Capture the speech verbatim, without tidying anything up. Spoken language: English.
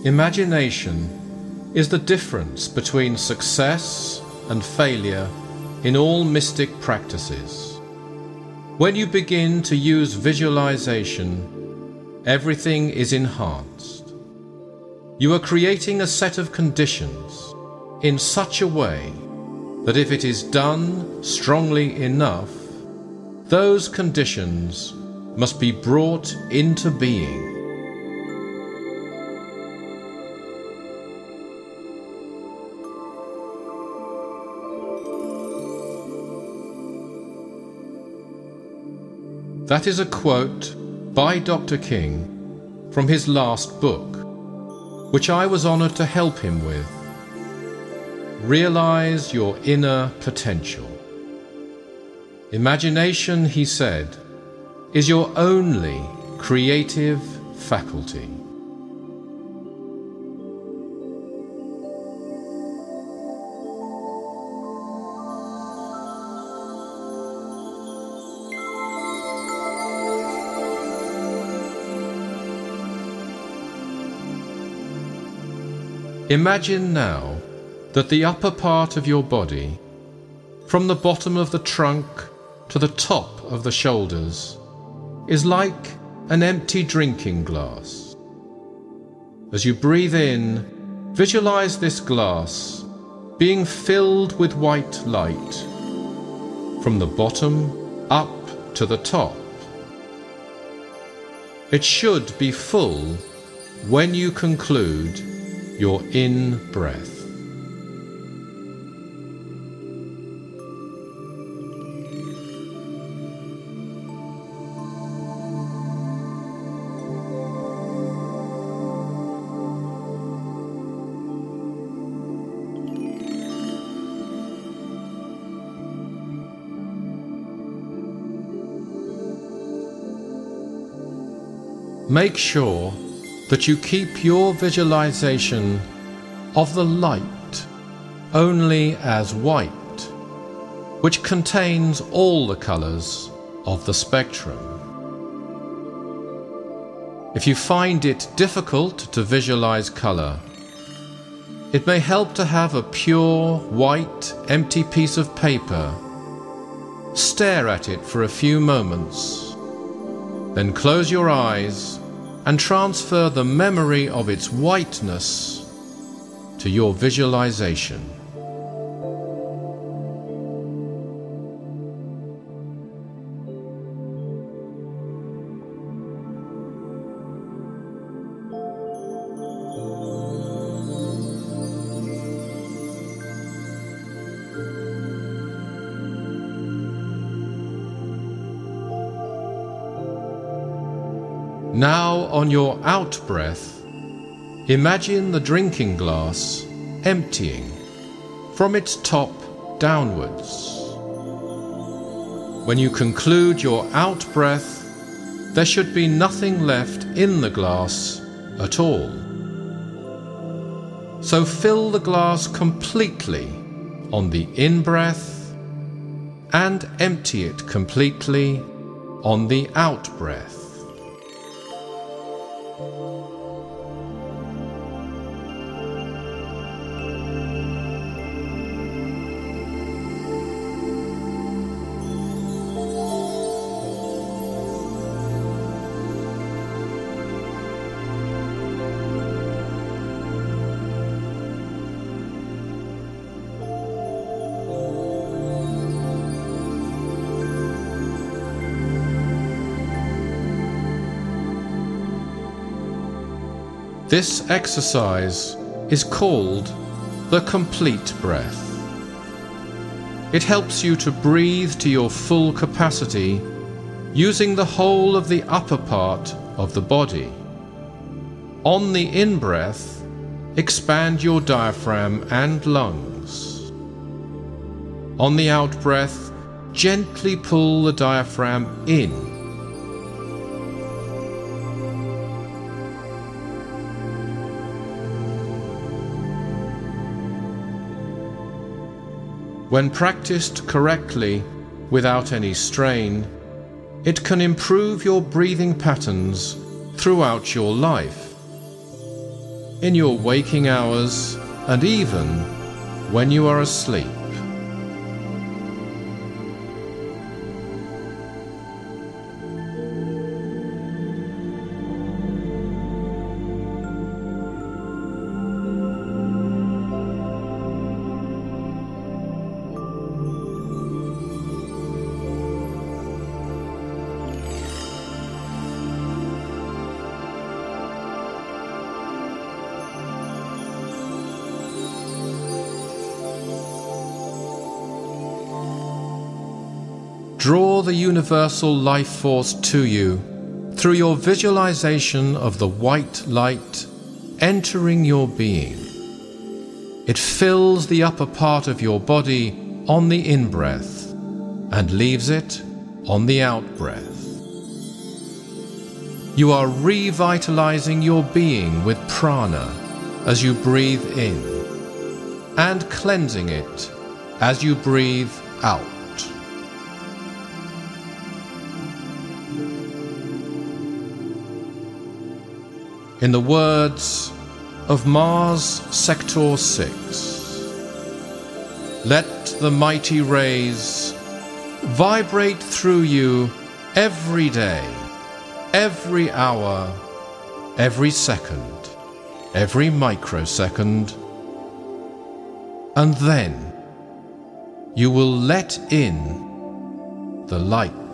Imagination is the difference between success and failure in all mystic practices. When you begin to use visualization, everything is enhanced. You are creating a set of conditions in such a way that if it is done strongly enough, those conditions must be brought into being. That is a quote by Doctor King from his last book, which I was honored to help him with. Realize your inner potential. Imagination, he said, is your only creative faculty. Imagine now that the upper part of your body, from the bottom of the trunk to the top of the shoulders, is like an empty drinking glass. As you breathe in, visualize this glass being filled with white light, from the bottom up to the top. It should be full when you conclude your in-breath. Make sure that you keep your visualization of the light only as white, which contains all the colors of the spectrum. If you find it difficult to visualize color, it may help to have a pure, white, empty piece of paper. Stare at it for a few moments, then close your eyes and transfer the memory of its whiteness to your visualization. Now, on your out-breath, imagine the drinking glass emptying from its top downwards. When you conclude your out-breath, there should be nothing left in the glass at all. So fill the glass completely on the in-breath and empty it completely on the out-breath. This exercise is called the complete breath. It helps you to breathe to your full capacity using the whole of the upper part of the body. On the in-breath, expand your diaphragm and lungs. On the out-breath, gently pull the diaphragm in. When practiced correctly, without any strain, it can improve your breathing patterns throughout your life. in your waking hours, and even when you are asleep. Draw the universal life force to you through your visualization of the white light entering your being. It fills the upper part of your body on the in-breath and leaves it on the out-breath. You are revitalizing your being with prana as you breathe in, and cleansing it as you breathe out. In the words of Mars Sector six, let the mighty rays vibrate through you every day, every hour, every second, every microsecond, and then you will let in the light.